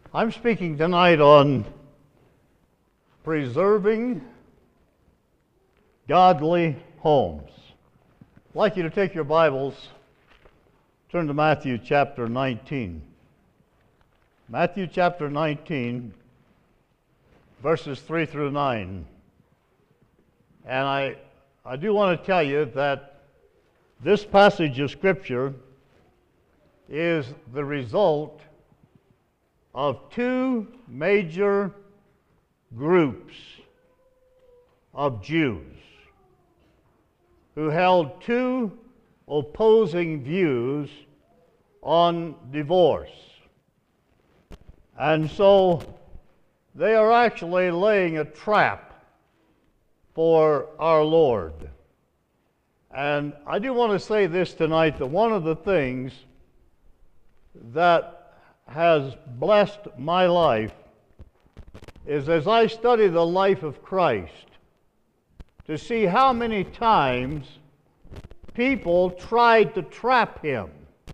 I'm speaking tonight on preserving godly homes. I'd like you to take your Bibles, turn to Matthew chapter 19. Matthew chapter 19, verses 3 through 9. And I do want to tell you that this passage of Scripture is the result of two major groups of Jews who held two opposing views on divorce. And so they are actually laying a trap for our Lord. And I do want to say this tonight, that one of the things that has blessed my life is as I study the life of Christ, to see how many times people tried to trap him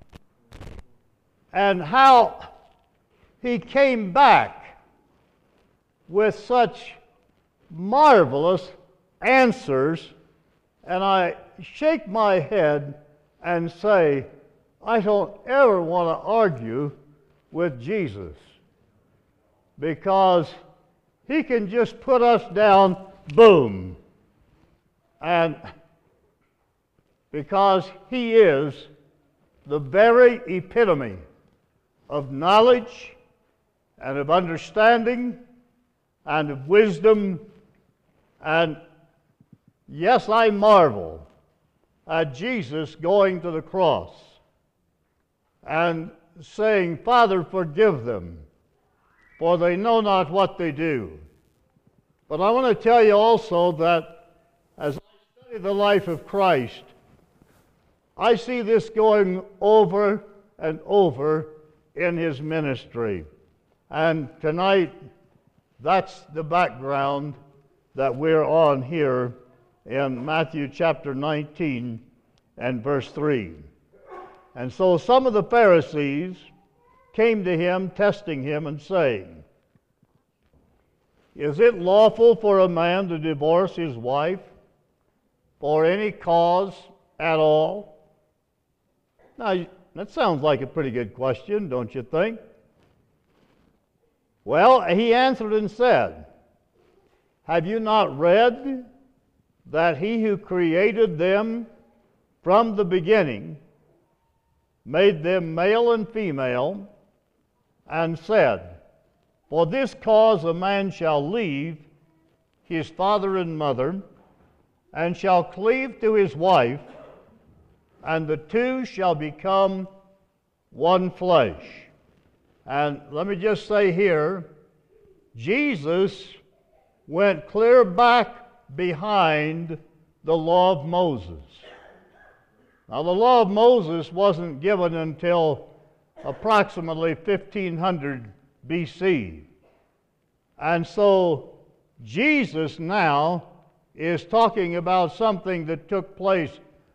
and how he came back with such marvelous answers. And I shake my head and say, I don't ever want to argue with Jesus, because he can just put us down, boom. And because he is the very epitome of knowledge and of understanding and of wisdom. And yes, I marvel at Jesus going to the cross and saying, Father, forgive them, for they know not what they do. But I want to tell you also that as I study the life of Christ, I see this going over and over in his ministry. And tonight, that's the background that we're on here in Matthew chapter 19 and verse 3. And so some of the Pharisees came to him, testing him and saying, Is it lawful for a man to divorce his wife for any cause at all? Now, that sounds like a pretty good question, don't you think? Well, he answered and said, Have you not read that he who created them from the beginning made them male and female, and said, For this cause a man shall leave his father and mother, and shall cleave to his wife, and the two shall become one flesh. And let me just say here, Jesus went clear back behind the law of Moses. Now, the law of Moses wasn't given until approximately 1500 BC. And so Jesus now is talking about something that took place,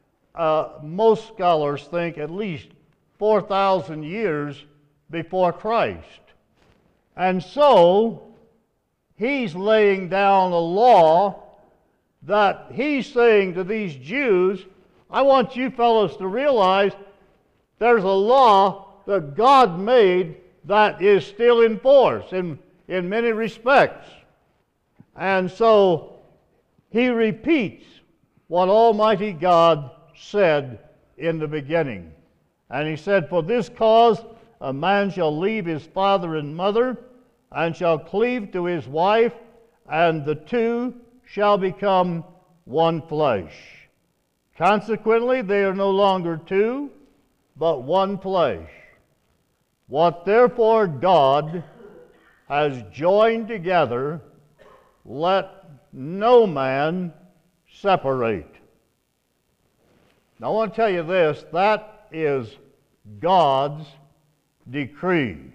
most scholars think, at least 4,000 years before Christ. And so he's laying down a law that he's saying to these Jews, I want you fellows to realize there's a law that God made that is still in force in many respects. And so he repeats what Almighty God said in the beginning. And he said, For this cause a man shall leave his father and mother, and shall cleave to his wife, and the two shall become one flesh. Consequently, they are no longer two, but one flesh. What therefore God has joined together, let no man separate. Now I want to tell you this, that is God's decree.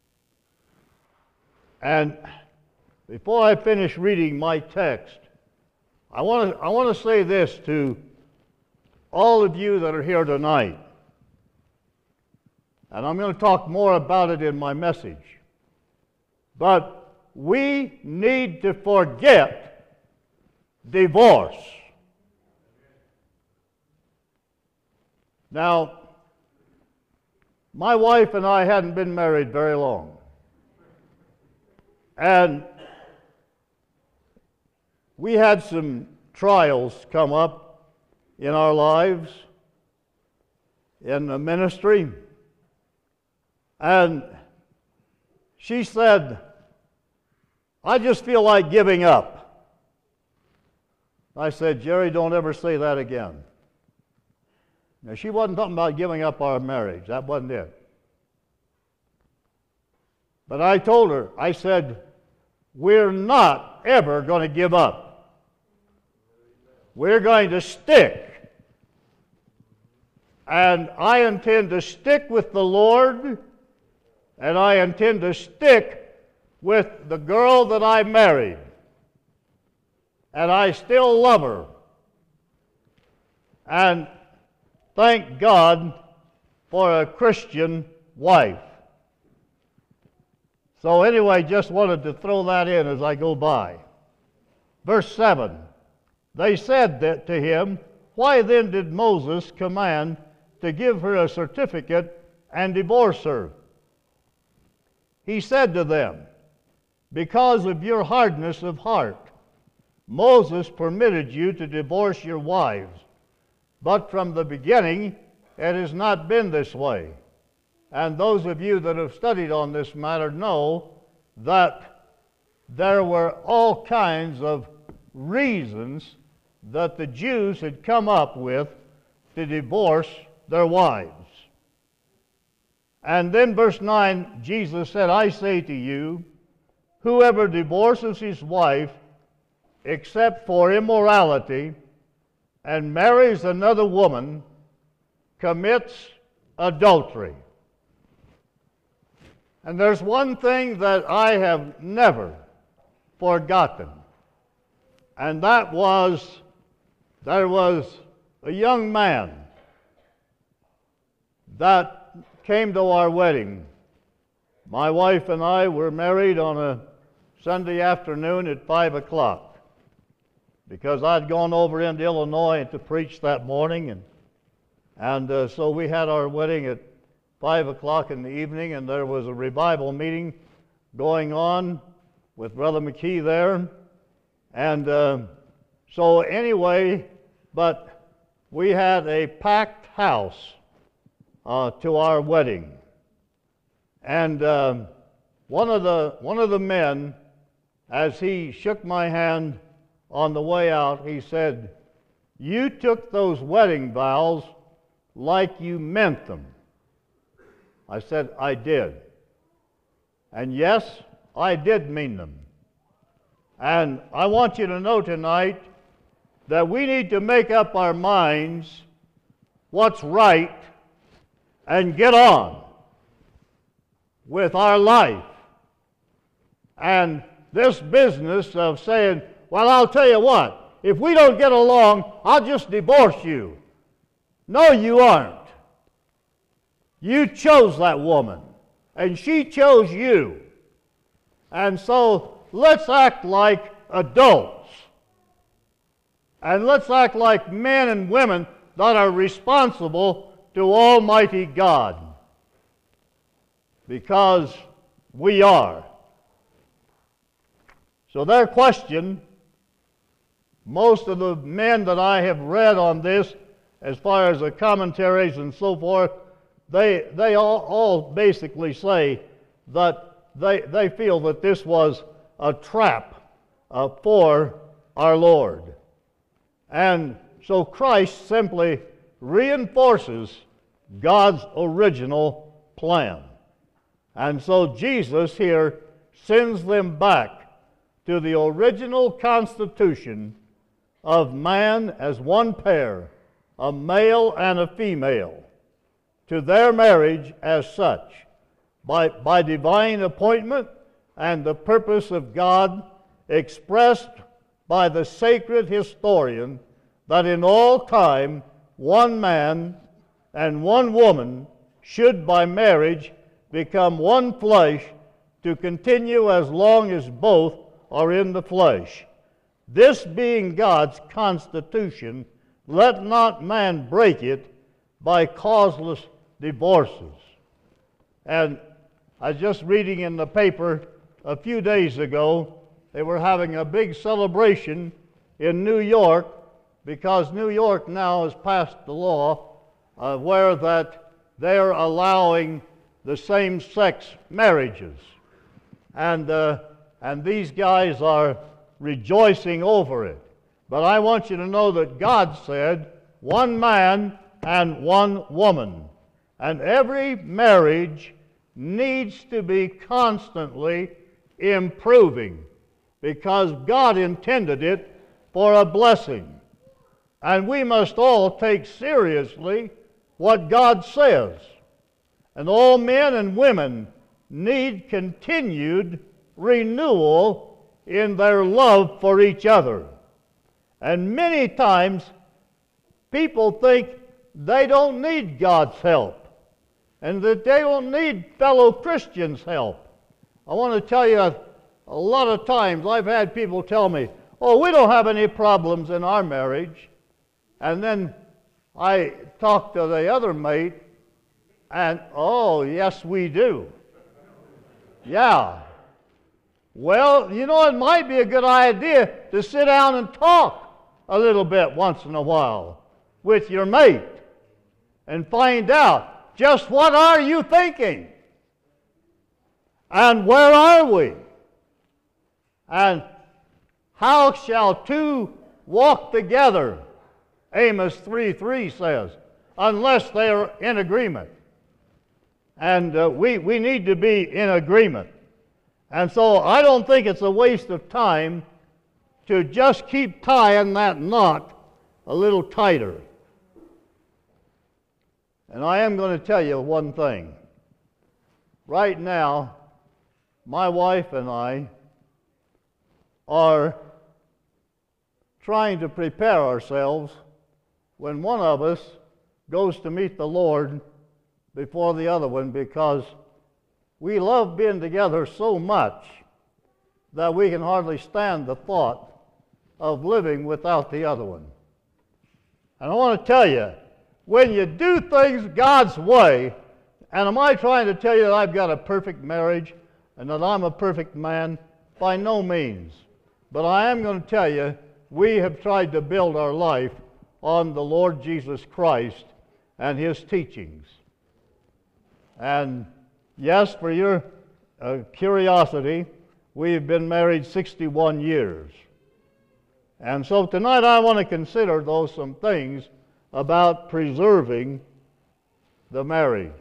And before I finish reading my text, I want to say this to all of you that are here tonight. And I'm going to talk more about it in my message. But we need to forget divorce. Now, my wife and I hadn't been married very long. And we had some trials come up in our lives, in the ministry. And she said, I just feel like giving up. I said, Jerry, don't ever say that again. Now, she wasn't talking about giving up our marriage. That wasn't it. But I told her, I said, we're not ever going to give up. We're going to stick. And I intend to stick with the Lord, and I intend to stick with the girl that I married. And I still love her. And thank God for a Christian wife. So anyway, just wanted to throw that in as I go by. Verse 7, they said that to him, why then did Moses command to give her a certificate and divorce her? He said to them, because of your hardness of heart, Moses permitted you to divorce your wives. But from the beginning, it has not been this way. And those of you that have studied on this matter know that there were all kinds of reasons that the Jews had come up with to divorce their wives. And then verse 9, Jesus said, I say to you, whoever divorces his wife except for immorality and marries another woman commits adultery. And there's one thing that I have never forgotten, and that was there was a young man that came to our wedding. My wife and I were married on a Sunday afternoon at 5 o'clock because I'd gone over into Illinois to preach that morning, and so we had our wedding at 5 o'clock in the evening, and there was a revival meeting going on with Brother McKee there. And so anyway, but we had a packed house to our wedding. And one of the men, as he shook my hand on the way out, he said, you took those wedding vows like you meant them. I said, I did. And yes, I did mean them. And I want you to know tonight that we need to make up our minds what's right and get on with our life. And this business of saying, well, I'll tell you what, if we don't get along, I'll just divorce you. No, you aren't. You chose that woman, and she chose you. And so let's act like adults. And let's act like men and women that are responsible to Almighty God. Because we are. So their question, most of the men that I have read on this, as far as the commentaries and so forth, they all basically say that they feel that this was a trap for our Lord. And so Christ simply reinforces God's original plan. And so Jesus here sends them back to the original constitution of man as one pair, a male and a female, to their marriage as such, by divine appointment and the purpose of God expressed by the sacred historian that in all time one man and one woman should by marriage become one flesh to continue as long as both are in the flesh. This being God's constitution, let not man break it by causeless divorces. And I was just reading in the paper a few days ago, they were having a big celebration in New York because New York now has passed the law where that they're allowing the same-sex marriages. And these guys are rejoicing over it. But I want you to know that God said, one man and one woman. And every marriage needs to be constantly improving because God intended it for a blessing. And we must all take seriously what God says. And all men and women need continued renewal in their love for each other. And many times people think they don't need God's help and that they don't need fellow Christians' help. I want to tell you, a lot of times I've had people tell me, oh, we don't have any problems in our marriage. And then I talk to the other mate, and oh, yes, we do. Yeah. Well, you know, it might be a good idea to sit down and talk a little bit once in a while with your mate and find out just what are you thinking and where are we and how shall two walk together, Amos 3:3 says, unless they are in agreement. And we need to be in agreement. And so I don't think it's a waste of time to just keep tying that knot a little tighter. And I am going to tell you one thing. Right now, my wife and I are trying to prepare ourselves when one of us goes to meet the Lord before the other one, because we love being together so much that we can hardly stand the thought of living without the other one. And I want to tell you, when you do things God's way, and am I trying to tell you that I've got a perfect marriage and that I'm a perfect man? By no means. But I am going to tell you, we have tried to build our life on the Lord Jesus Christ and His teachings. And yes, for your curiosity, we've been married 61 years. And so tonight I want to consider, though, some things about preserving the marriage.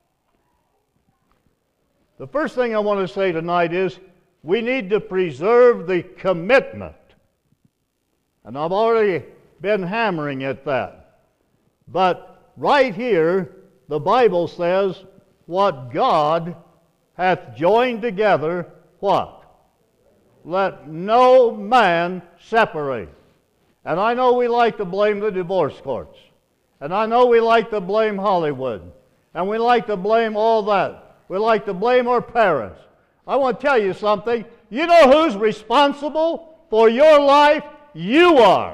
The first thing I want to say tonight is we need to preserve the commitment. And I've already been hammering at that. But right here, the Bible says, what God hath joined together, what? Let no man separate. And I know we like to blame the divorce courts. And I know we like to blame Hollywood. And we like to blame all that. We like to blame our parents. I want to tell you something. You know who's responsible for your life? You are.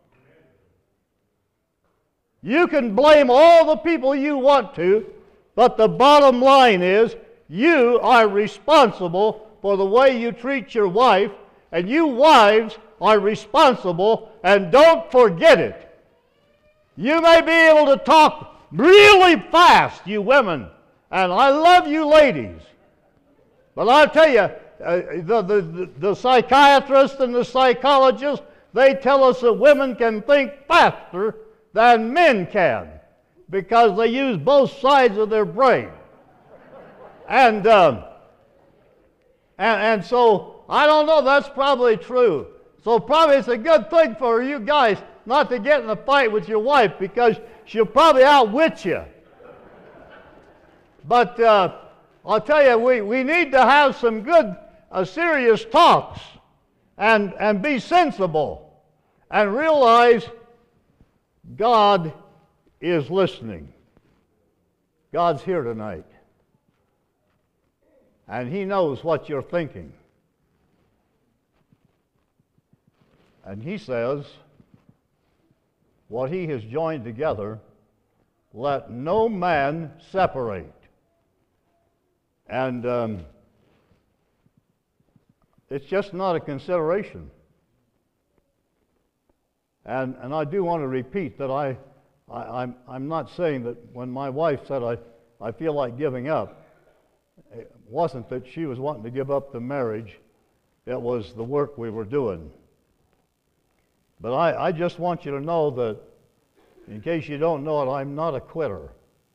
You can blame all the people you want to, but the bottom line is you are responsible for the way you treat your wife, and you wives are responsible, and don't forget it. You may be able to talk really fast, you women, and I love you ladies, but I'll tell you, the psychiatrists and the psychologists, they tell us that women can think faster than men can because they use both sides of their brain. And so, I don't know, that's probably true. So probably it's a good thing for you guys not to get in a fight with your wife because she'll probably outwit you. But I'll tell you, we need to have some good, serious talks and be sensible and realize God is listening. God's here tonight. and He knows what you're thinking. And He says, what He has joined together, let no man separate. And it's just not a consideration. And I do want to repeat that I'm not saying that when my wife said I feel like giving up, it wasn't that she was wanting to give up the marriage, it was the work we were doing. But I just want you to know that, in case you don't know it, I'm not a quitter.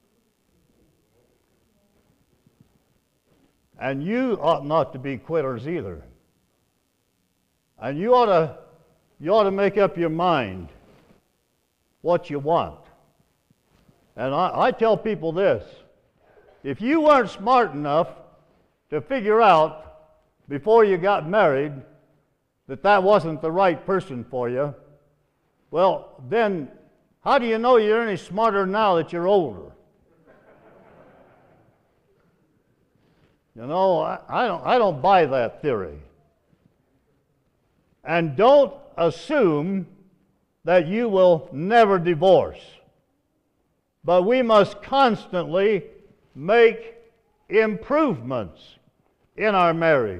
And you ought not to be quitters either. And you ought to make up your mind what you want. And I tell people this: if you weren't smart enough to figure out before you got married that wasn't the right person for you, well, then how do you know you're any smarter now that you're older? You know, I don't buy that theory. And don't assume that you will never divorce. But we must constantly make improvements in our marriage.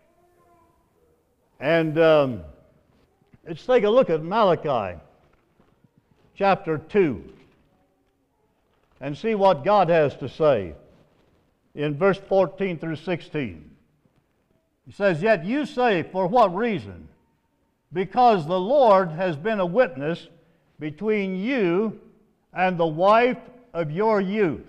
And let's take a look at Malachi chapter 2 and see what God has to say in verse 14 through 16. He says, "Yet you say, for what reason? Because the Lord has been a witness between you and the wife of your youth,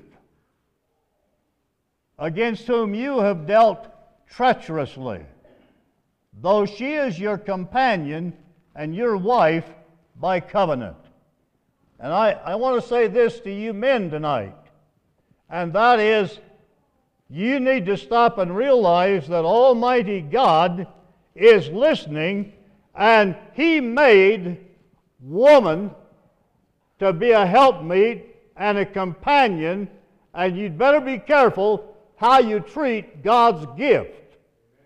against whom you have dealt treacherously, though she is your companion and your wife by covenant." And I want to say this to you men tonight, and that is, you need to stop and realize that Almighty God is listening, and He made woman to be a helpmeet and a companion, and you'd better be careful how you treat God's gift.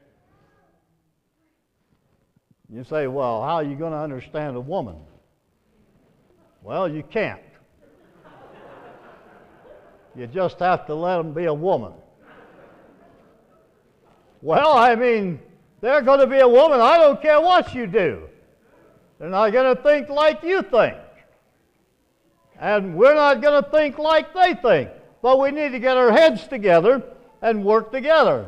You say, well, how are you going to understand a woman? Well, you can't. You just have to let them be a woman. Well, I mean, they're going to be a woman. I don't care what you do. They're not going to think like you think. And we're not going to think like they think. But we need to get our heads together and work together.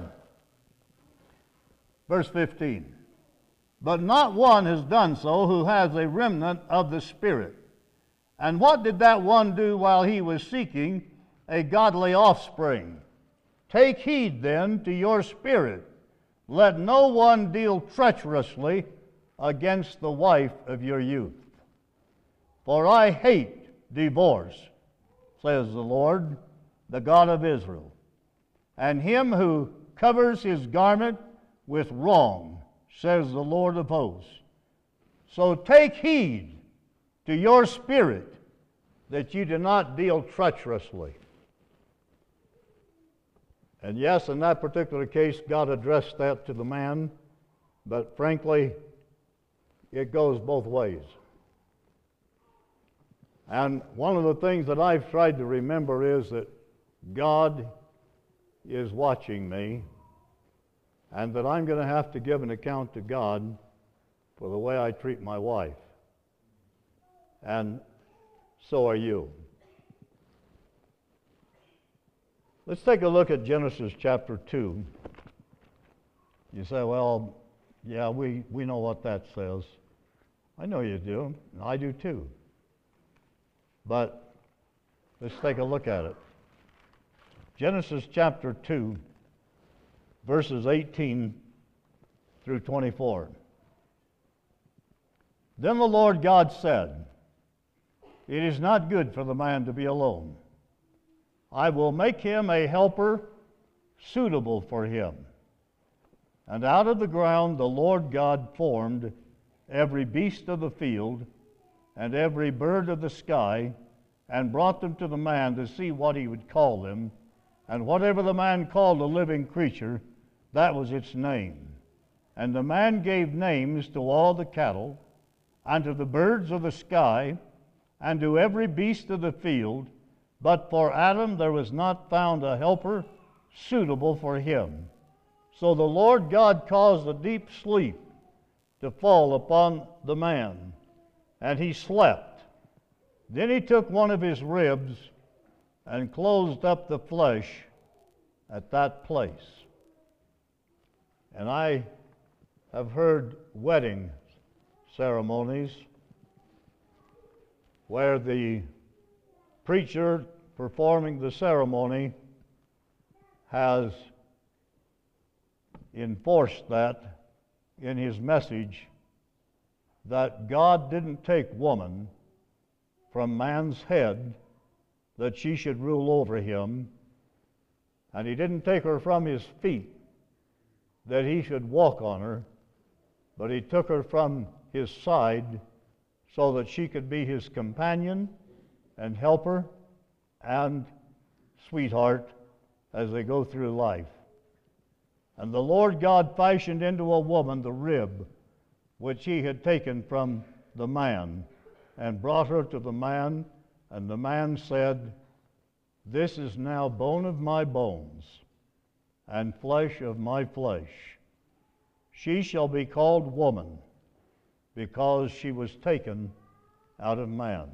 Verse 15. "But not one has done so who has a remnant of the Spirit. And what did that one do while he was seeking a godly offspring? Take heed then to your spirit. Let no one deal treacherously against the wife of your youth. For I hate divorce, says the Lord, the God of Israel, and him who covers his garment with wrong, says the Lord of hosts. So take heed to your spirit, that you do not deal treacherously." And yes, in that particular case, God addressed that to the man, but frankly, it goes both ways. And one of the things that I've tried to remember is that God is watching me, and that I'm going to have to give an account to God for the way I treat my wife. And so are you. Let's take a look at Genesis chapter 2. You say, well, yeah, we know what that says. I know you do. I do too. But let's take a look at it. Genesis chapter 2, verses 18 through 24. "Then the Lord God said, It is not good for the man to be alone. I will make him a helper suitable for him. And out of the ground the Lord God formed every beast of the field and every bird of the sky, and brought them to the man to see what he would call them. And whatever the man called a living creature, That was its name. And the man gave names to all the cattle, and to the birds of the sky, and to every beast of the field. But for Adam there was not found a helper suitable for him. So the Lord God caused a deep sleep to fall upon the man, and he slept. Then he took one of his ribs and closed up the flesh at that place. And I have heard wedding ceremonies where the preacher performing the ceremony has enforced that in his message, that God didn't take woman from man's head that she should rule over him, and he didn't take her from his feet that he should walk on her, but he took her from his side so that she could be his companion and helper and sweetheart as they go through life. And the Lord God fashioned into a woman the rib which he had taken from the man, and brought her to the man, and the man said, "This is now bone of my bones, and flesh of my flesh. She shall be called woman, because she was taken out of man."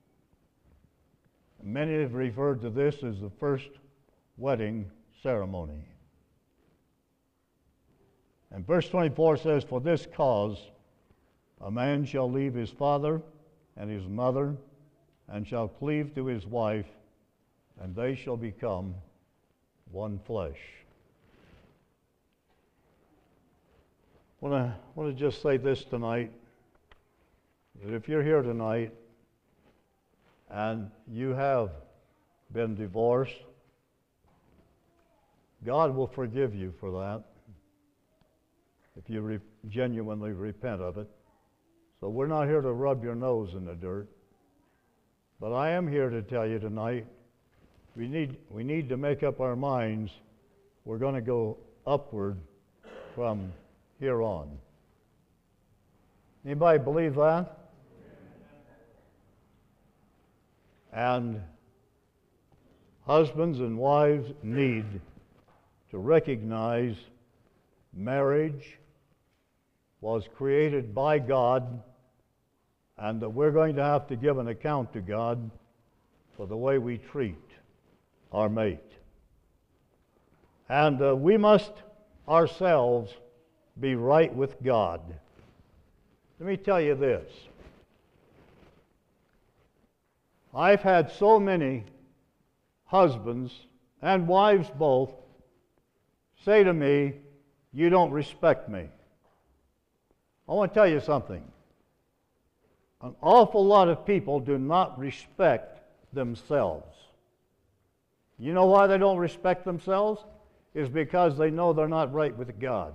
Many have referred to this as the first wedding ceremony. And verse 24 says, "For this cause a man shall leave his father and his mother, and shall cleave to his wife, and they shall become one flesh." I want to just say this tonight, that if you're here tonight and you have been divorced, God will forgive you for that if you genuinely repent of it. So we're not here to rub your nose in the dirt. But I am here to tell you tonight, we need to make up our minds we're going to go upward from here on. Anybody believe that? And husbands and wives need to recognize marriage was created by God, and that we're going to have to give an account to God for the way we treat our mate. And we must ourselves be right with God. Let me tell you this. I've had so many husbands and wives both say to me, "You don't respect me." I want to tell you something. An awful lot of people do not respect themselves. You know why they don't respect themselves? Is because they know they're not right with God.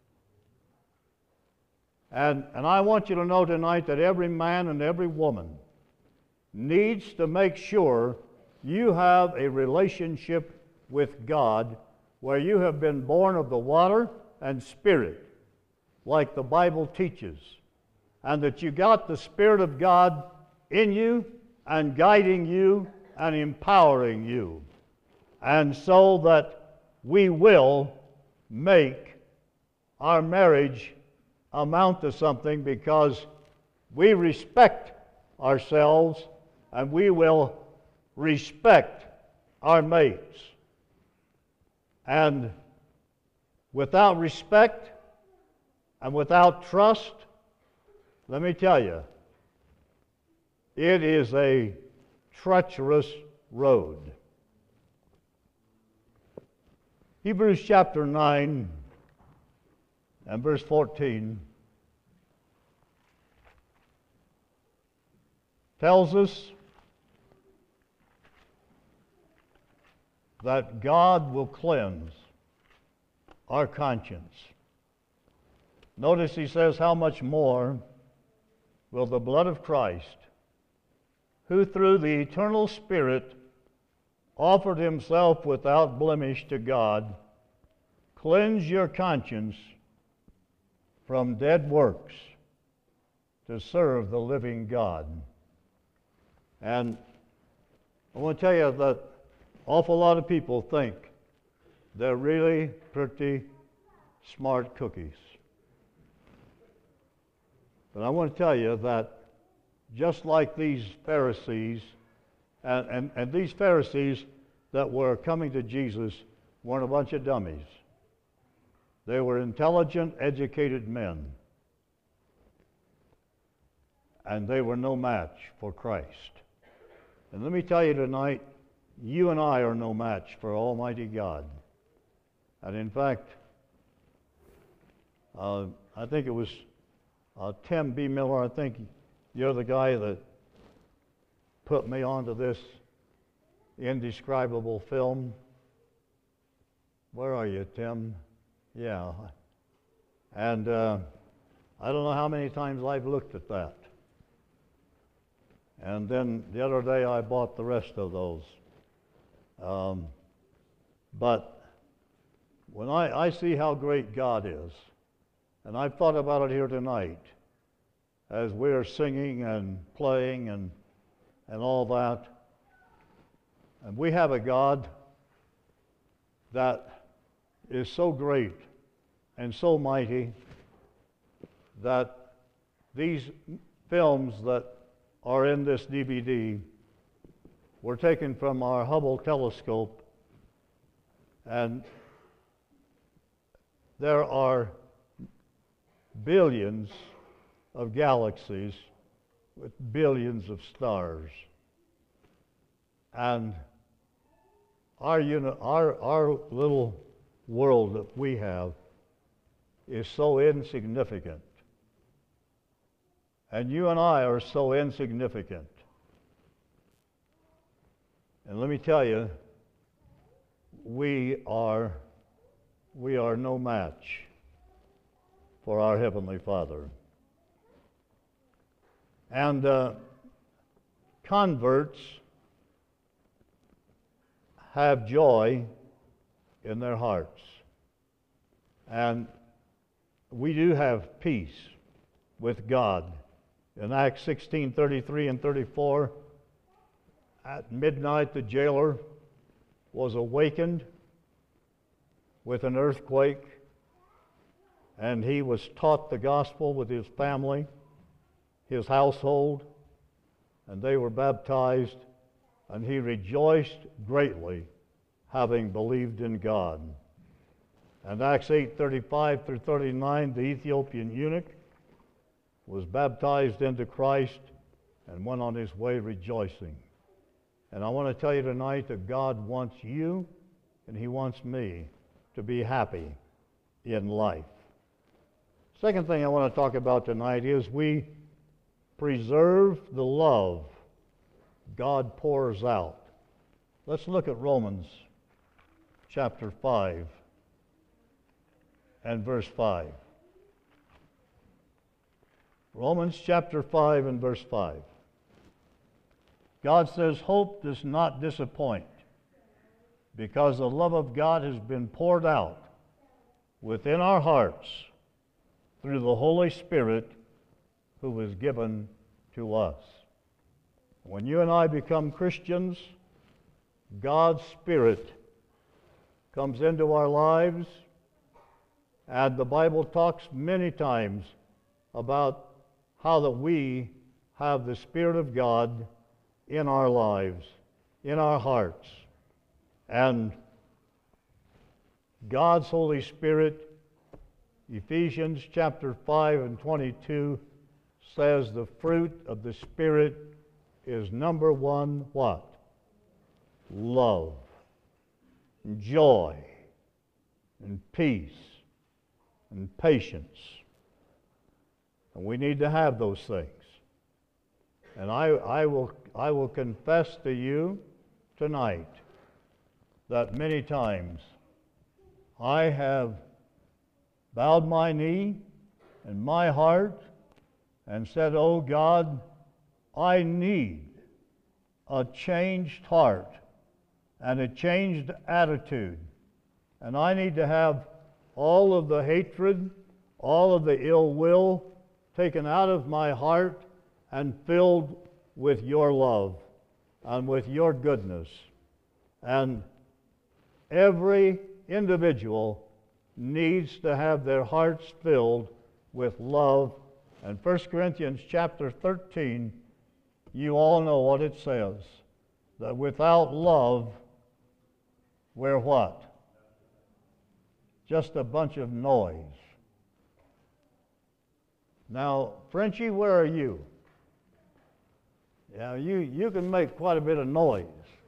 And I want you to know tonight that every man and every woman needs to make sure you have a relationship with God where you have been born of the water and Spirit, like the Bible teaches, and that you got the Spirit of God in you and guiding you and empowering you, and so that we will make our marriage amount to something, because we respect ourselves and we will respect our mates. And without respect and without trust, let me tell you, it is a treacherous road. Hebrews chapter 9 and verse 14 tells us that God will cleanse our conscience. Notice he says, "How much more will the blood of Christ, who through the eternal Spirit offered himself without blemish to God, cleanse your conscience from dead works to serve the living God. And I want to tell you that awful lot of people think they're really pretty smart cookies. But I want to tell you that just like these Pharisees, and these Pharisees that were coming to Jesus weren't a bunch of dummies. They were intelligent, educated men. And they were no match for Christ. And let me tell you tonight, you and I are no match for Almighty God. And in fact, I think it was Tim B. Miller, I think you're the guy that put me onto this indescribable film. Where are you, Tim? Yeah. And I don't know how many times I've looked at that. And then the other day I bought the rest of those. But when I see how great God is, and I've thought about it here tonight, as we're singing and playing and all that, and we have a God that is so great and so mighty that these films that are in this DVD were taken from our Hubble telescope, and there are billions of galaxies with billions of stars. And our little world that we have is so insignificant. And you and I are so insignificant. And let me tell you, we are no match for our Heavenly Father. And converts have joy in their hearts. And we do have peace with God. In Acts 16:33 and 34, at midnight the jailer was awakened with an earthquake, and he was taught the gospel with his family, his household, and they were baptized, and he rejoiced greatly, having believed in God. And Acts 8:35 through 39, the Ethiopian eunuch was baptized into Christ and went on his way rejoicing. And I want to tell you tonight that God wants you and He wants me to be happy in life. Second thing I want to talk about tonight is we preserve the love God pours out. Let's look at Romans chapter 5 and verse 5. Romans chapter 5 and verse 5. God says, hope does not disappoint, because the love of God has been poured out within our hearts through the Holy Spirit who was given to us. When you and I become Christians, God's Spirit comes into our lives, and the Bible talks many times about how that we have the Spirit of God in our lives, in our hearts. And God's Holy Spirit, Ephesians chapter 5 and 22, says the fruit of the Spirit is number one, what? Love, and joy, and peace, and patience. And we need to have those things. And I will confess to you tonight that many times I have bowed my knee and my heart and said, oh God, I need a changed heart and a changed attitude. And I need to have all of the hatred, all of the ill will taken out of my heart and filled with your love and with your goodness. And every individual needs to have their hearts filled with love. And 1 Corinthians chapter 13, you all know what it says, that without love, we're what? Just a bunch of noise. Now, Frenchie, where are you? Yeah, you can make quite a bit of noise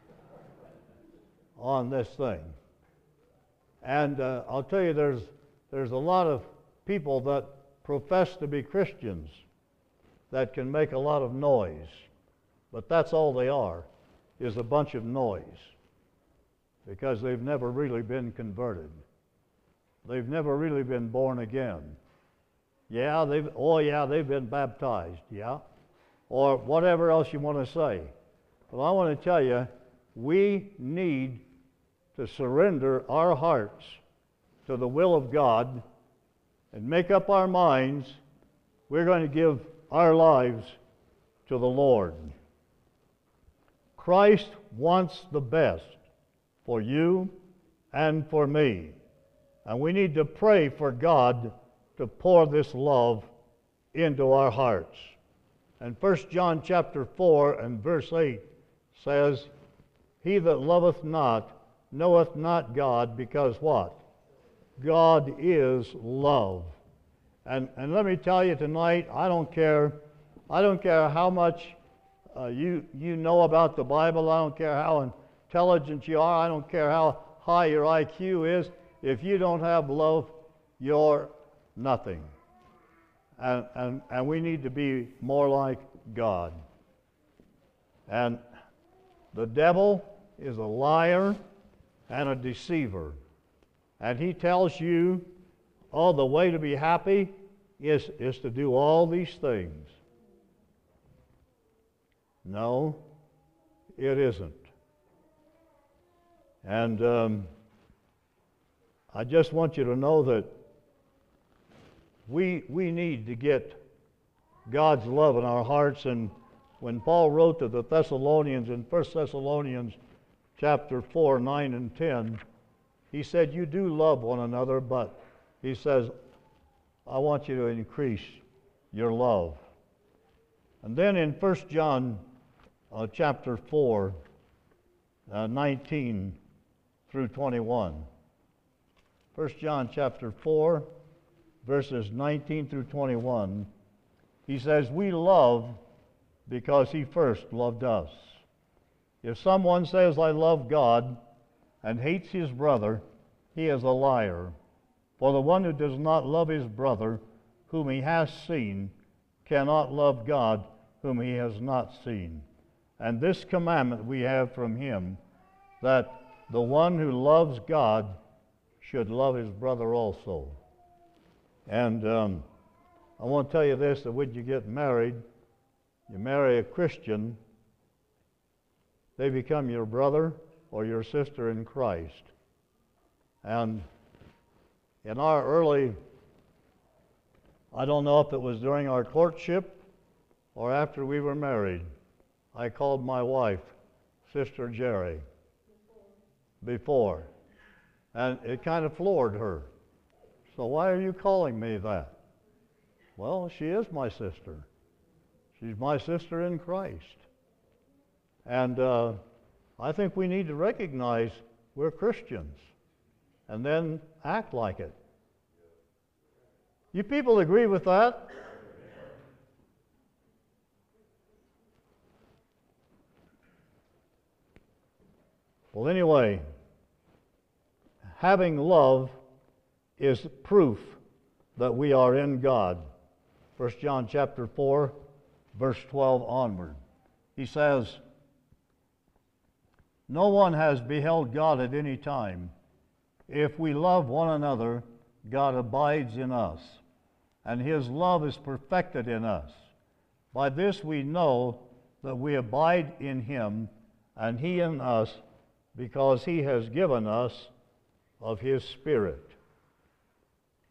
on this thing. And I'll tell you, there's a lot of people that profess to be Christians that can make a lot of noise. But that's all they are, is a bunch of noise. Because they've never really been converted. They've never really been born again. Yeah, they've been baptized, yeah. Or whatever else you want to say. But I want to tell you, we need to surrender our hearts to the will of God and make up our minds we're going to give our lives to the Lord. Christ wants the best for you and for me. And we need to pray for God to pour this love into our hearts. And 1 John chapter 4 and verse 8 says, "He that loveth not knoweth not God, because" what? God is love. And let me tell you tonight, I don't care how much you know about the Bible. I don't care how intelligent you are. I don't care how high your IQ is. If you don't have love, you're nothing. And we need to be more like God. And the devil is a liar and a deceiver. And he tells you, oh, the way to be happy is to do all these things. No, it isn't. And I just want you to know that we need to get God's love in our hearts. And when Paul wrote to the Thessalonians in 1 Thessalonians chapter 4, 9 and 10, he said, you do love one another, but he says, I want you to increase your love. And then in 1 John chapter 4, 19 through 21. 1 John chapter 4, verses 19 through 21, he says, we love because he first loved us. If someone says, I love God, and hates his brother, he is a liar. For the one who does not love his brother, whom he has seen, cannot love God, whom he has not seen. And this commandment we have from him, that the one who loves God should love his brother also. And I want to tell you this, that when you get married, you marry a Christian, they become your brother or your sister in Christ. And in our early, I don't know if it was during our courtship or after we were married, I called my wife Sister Jerry. Before. And it kind of floored her. So why are you calling me that? Well, she is my sister. She's my sister in Christ. And I think we need to recognize we're Christians and then act like it. You people agree with that? Well, anyway, having love is proof that we are in God. 1 John chapter 4, verse 12 onward. He says, no one has beheld God at any time. If we love one another, God abides in us, and his love is perfected in us. By this we know that we abide in him, and he in us, because he has given us of his Spirit.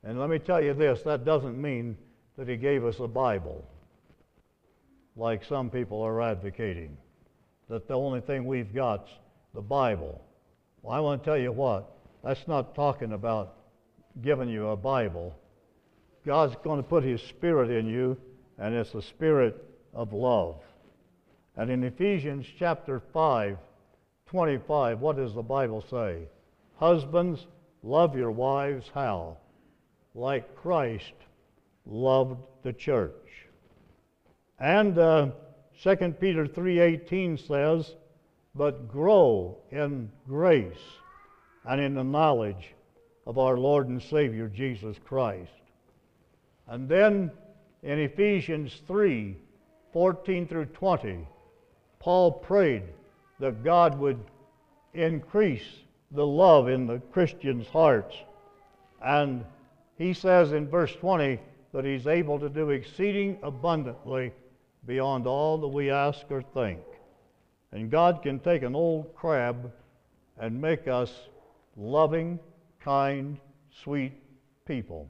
And let me tell you this, that doesn't mean that he gave us a Bible, like some people are advocating, that the only thing we've got's the Bible. Well, I want to tell you what, that's not talking about giving you a Bible. God's going to put His Spirit in you, and it's the Spirit of love. And in Ephesians chapter 5:25, what does the Bible say? Husbands, love your wives, how? Like Christ loved the church. And 2 Peter 3:18 says, but grow in grace and in the knowledge of our Lord and Savior Jesus Christ. And then in Ephesians 3:14 through 20, Paul prayed that God would increase the love in the Christians' hearts. And he says in verse 20 that he's able to do exceeding abundantly beyond all that we ask or think. And God can take an old crab and make us loving, kind, sweet people.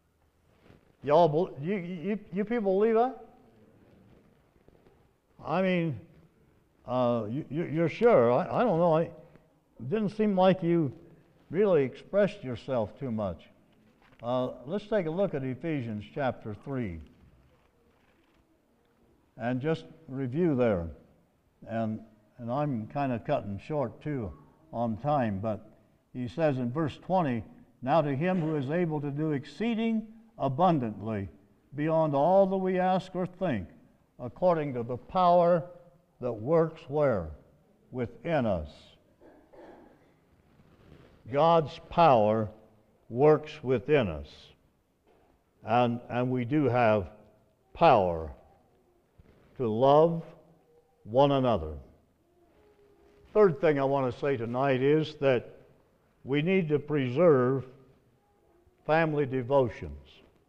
You people believe that? I mean, you're sure? I don't know. It didn't seem like you really expressed yourself too much. Let's take a look at Ephesians chapter 3 and just review there. And I'm kind of cutting short too on time, but he says in verse 20, now to him who is able to do exceeding abundantly beyond all that we ask or think, according to the power that works where? Within us. God's power works within us. And we do have power to love one another. Third thing I want to say tonight is that we need to preserve family devotions.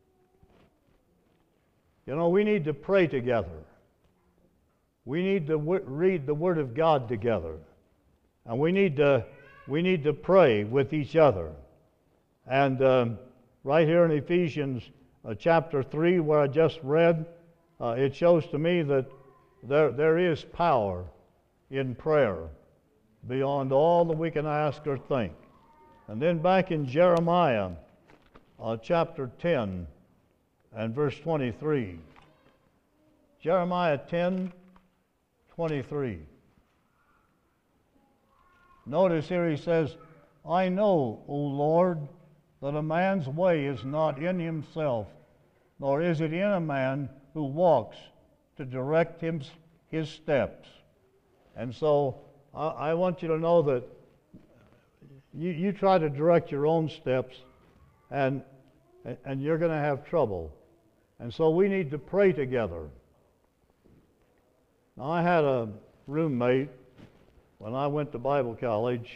You know, we need to pray together. We need to read the Word of God together. And we need to pray with each other. And right here in Ephesians chapter 3, where I just read, it shows to me that there is power in prayer beyond all that we can ask or think. And then back in Jeremiah chapter 10 and verse 23. Jeremiah 10:23. Notice here he says, I know, O Lord, that a man's way is not in himself, nor is it in a man who walks to direct his steps. And so I want you to know that you try to direct your own steps, and you're going to have trouble. And so we need to pray together. Now, I had a roommate when I went to Bible college,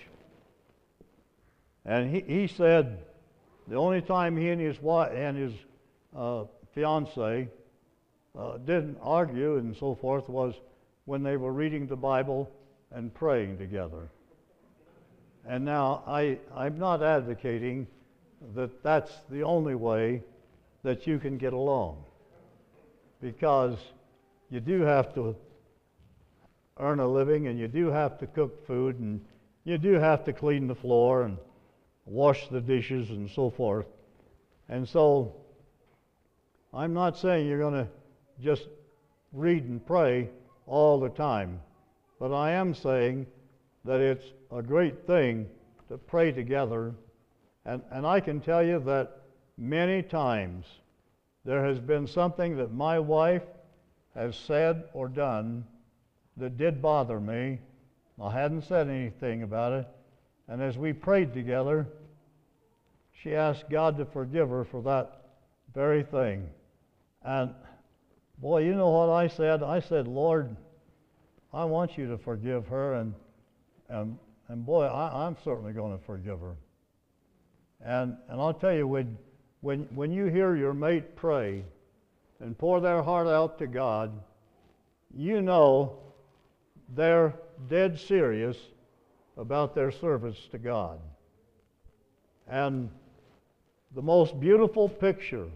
and he said the only time he and his wife and his fiancée didn't argue and so forth was when they were reading the Bible and praying together. And now I'm not advocating that that's the only way that you can get along, because you do have to earn a living, and you do have to cook food, and you do have to clean the floor and wash the dishes and so forth. And so I'm not saying you're going to just read and pray all the time, but I am saying that it's a great thing to pray together. And I can tell you that many times there has been something that my wife has said or done that did bother me. I hadn't said anything about it. And as we prayed together, she asked God to forgive her for that very thing. And boy, you know what I said? I said, Lord, I want you to forgive her, and boy, I'm certainly going to forgive her. And I'll tell you, when you hear your mate pray and pour their heart out to God, you know they're dead serious about their service to God. And the most beautiful picture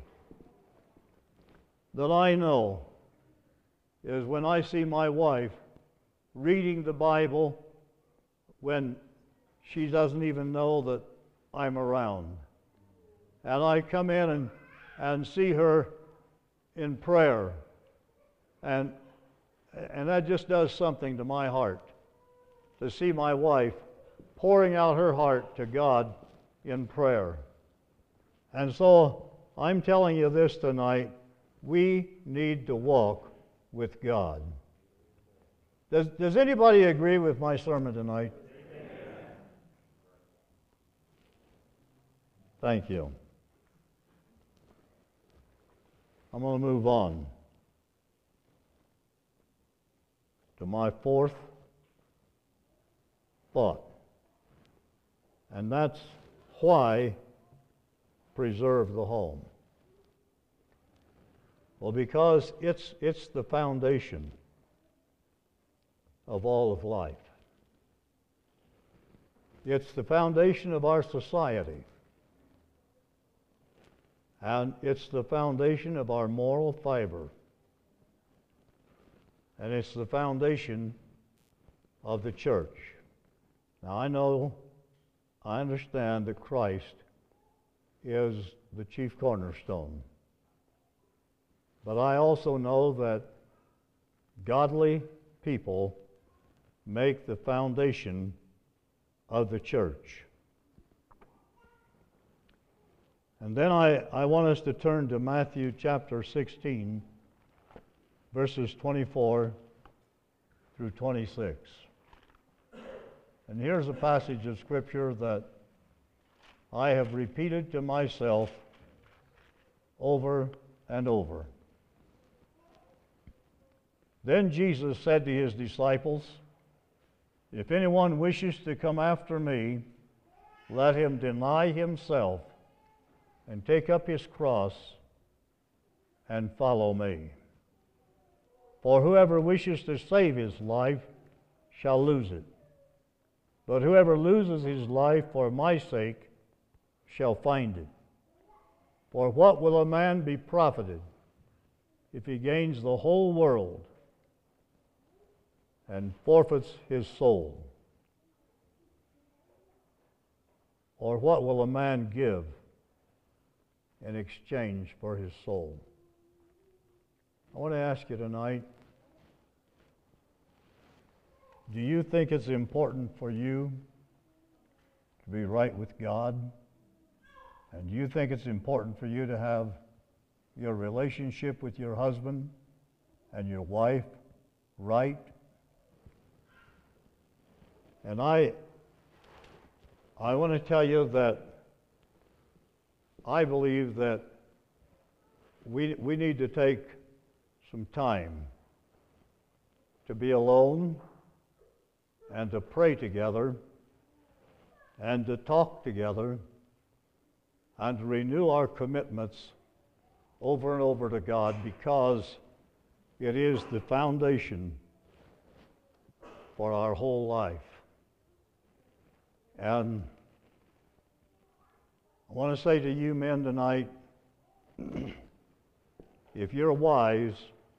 that I know is when I see my wife reading the Bible when she doesn't even know that I'm around. And I come in and see her in prayer. And that just does something to my heart, to see my wife pouring out her heart to God in prayer. And so I'm telling you this tonight, we need to walk with God. Does anybody agree with my sermon tonight? Amen. Thank you. I'm going to move on to my fourth thought, and that's why preserve the home. Well, because it's the foundation of all of life. It's the foundation of our society. And it's the foundation of our moral fiber. And it's the foundation of the church. Now, I understand that Christ is the chief cornerstone. But I also know that godly people make the foundation of the church. And then I want us to turn to Matthew chapter 16, verses 24 through 26. And here's a passage of Scripture that I have repeated to myself over and over. Then Jesus said to his disciples, "If anyone wishes to come after me, let him deny himself and take up his cross and follow me. For whoever wishes to save his life shall lose it. But whoever loses his life for my sake shall find it. For what will a man be profited if he gains the whole world and forfeits his soul? Or what will a man give in exchange for his soul?" I want to ask you tonight, do you think it's important for you to be right with God? And do you think it's important for you to have your relationship with your husband and your wife right? And I want to tell you that I believe that we need to take some time to be alone and to pray together and to talk together and to renew our commitments over and over to God, because it is the foundation for our whole life. And I want to say to you men tonight, if you're wise,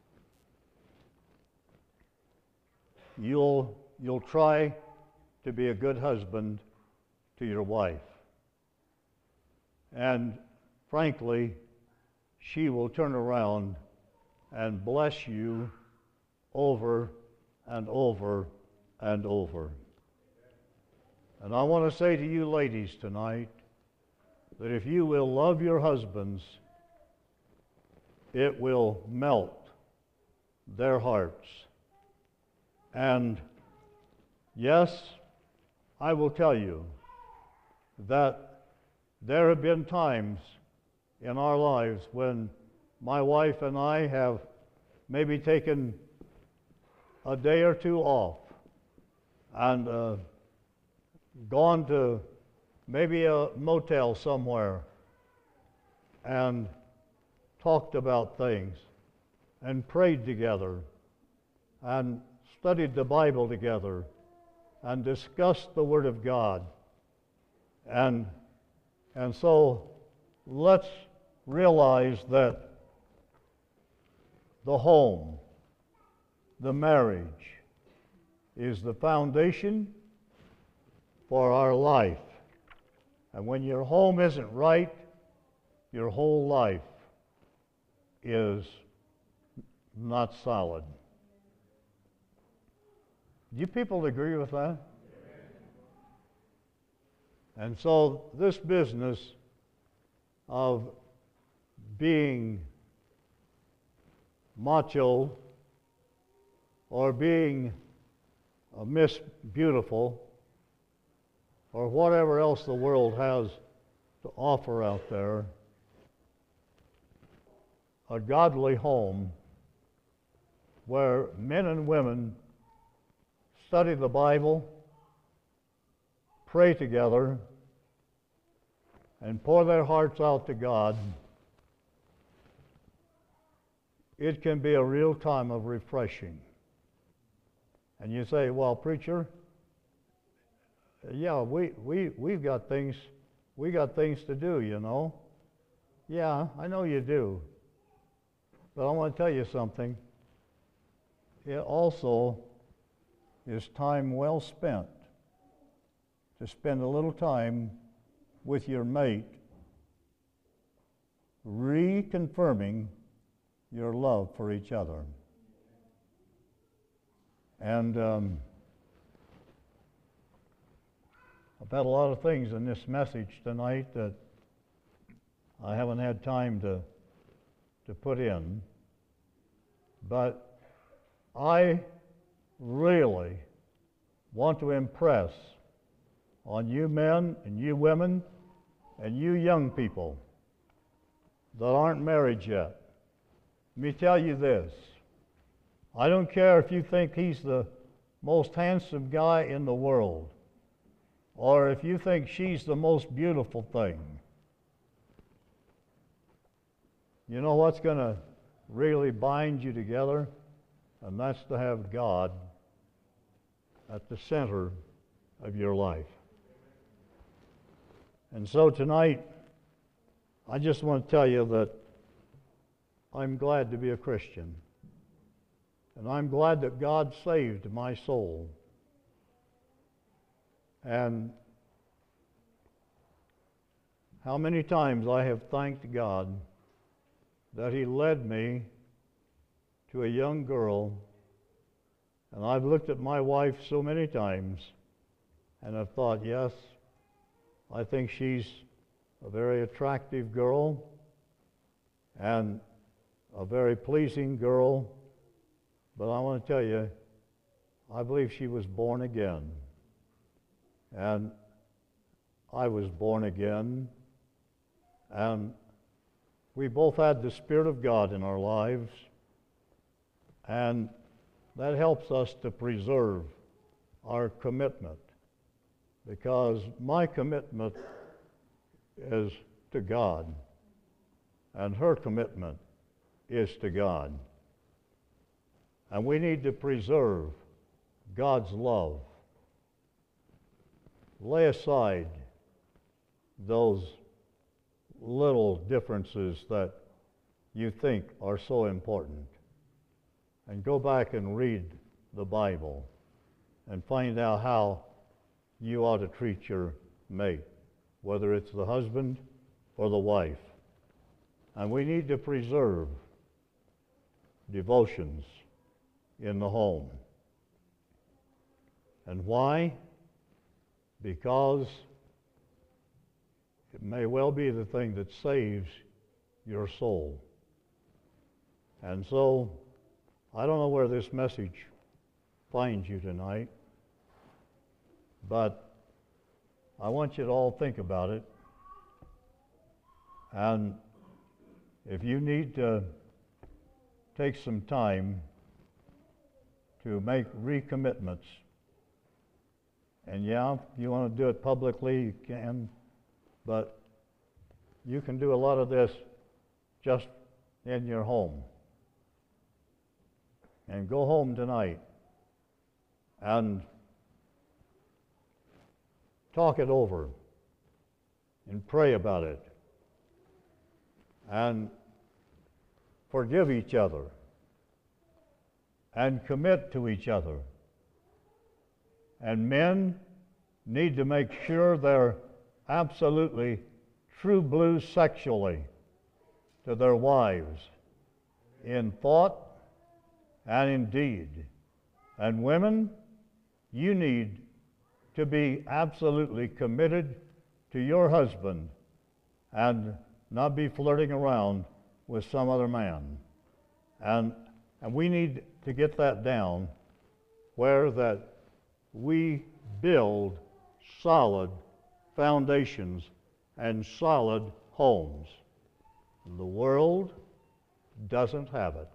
you'll try to be a good husband to your wife. And frankly, she will turn around and bless you over and over and over. And I want to say to you ladies tonight that if you will love your husbands, it will melt their hearts. And yes, I will tell you that there have been times in our lives when my wife and I have maybe taken a day or two off and gone to maybe a motel somewhere and talked about things and prayed together and studied the Bible together and discussed the Word of God. And so let's realize that the home, the marriage, is the foundation for our life. And when your home isn't right, your whole life is not solid. Do you people agree with that? And so this business of being macho or being a Miss Beautiful or whatever else the world has to offer out there, a godly home where men and women study the Bible, pray together, and pour their hearts out to God, it can be a real time of refreshing. And you say, well, preacher, yeah, we've got things to do, you know. Yeah, I know you do. But I want to tell you something. It also is time well spent to spend a little time with your mate, reconfirming your love for each other. And I've had a lot of things in this message tonight that I haven't had time to put in, but I really want to impress on you men and you women and you young people that aren't married yet. Let me tell you this. I don't care if you think he's the most handsome guy in the world, or if you think she's the most beautiful thing. You know what's going to really bind you together? And that's to have God at the center of your life. And so tonight, I just want to tell you that I'm glad to be a Christian. And I'm glad that God saved my soul. And how many times I have thanked God that He led me to a young girl, and I've looked at my wife so many times and I've thought, yes, I think she's a very attractive girl and a very pleasing girl, but I want to tell you, I believe she was born again. And I was born again, and we both had the Spirit of God in our lives, and that helps us to preserve our commitment, because my commitment is to God, and her commitment is to God. And we need to preserve God's love. Lay aside those little differences that you think are so important, and go back and read the Bible and find out how you ought to treat your mate, whether it's the husband or the wife. And we need to preserve devotions in the home. And why? Because it may well be the thing that saves your soul. And so, I don't know where this message finds you tonight, but I want you to all think about it. And if you need to take some time to make recommitments, and yeah, if you want to do it publicly, you can, but you can do a lot of this just in your home. And go home tonight and talk it over and pray about it and forgive each other and commit to each other. And men need to make sure they're absolutely true blue sexually to their wives in thought and in deed. And women, you need to be absolutely committed to your husband and not be flirting around with some other man. And we need to get that down where that we build solid foundations and solid homes. The world doesn't have it.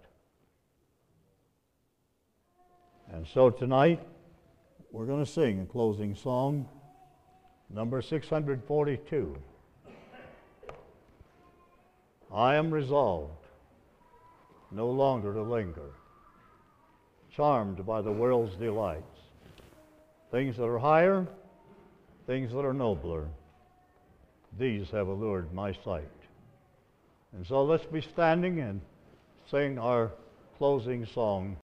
And so tonight, we're going to sing a closing song, number 642. I am resolved no longer to linger, charmed by the world's delights, things that are higher, things that are nobler, these have allured my sight. And so let's be standing and sing our closing song.